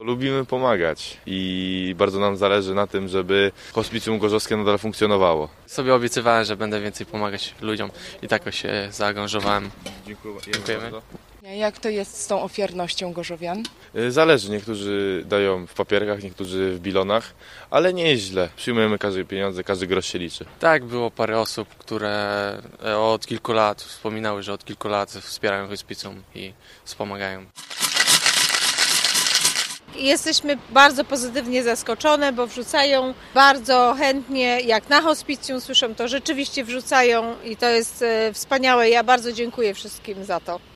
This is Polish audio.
Lubimy pomagać i bardzo nam zależy na tym, żeby Hospicjum Gorzowskie nadal funkcjonowało. Sobie obiecywałem, że będę więcej pomagać ludziom i tak się zaangażowałem. Dziękujemy. Bardzo. Jak to jest z tą ofiarnością gorzowian? Zależy, niektórzy dają w papierkach, niektórzy w bilonach, ale nie jest źle. Przyjmujemy każde pieniądze, każdy grosz się liczy. Tak, było parę osób, które od kilku lat wspominały, że od kilku lat wspierają Hospicjum i wspomagają. Jesteśmy bardzo pozytywnie zaskoczone, bo wrzucają bardzo chętnie, jak na hospicjum słyszą, to rzeczywiście wrzucają i to jest wspaniałe. Ja bardzo dziękuję wszystkim za to.